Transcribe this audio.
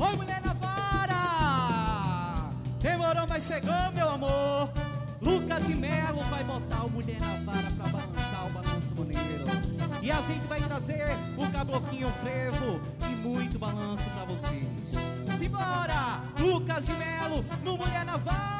Oi, Mulher na Vara! Demorou, mas chegou, meu amor. Lucas de Melo vai botar o Mulher na Vara pra balançar o balanço maneiro. E a gente vai trazer o cabloquinho frevo e muito balanço pra vocês. Simbora! Lucas de Melo no Mulher na Vara!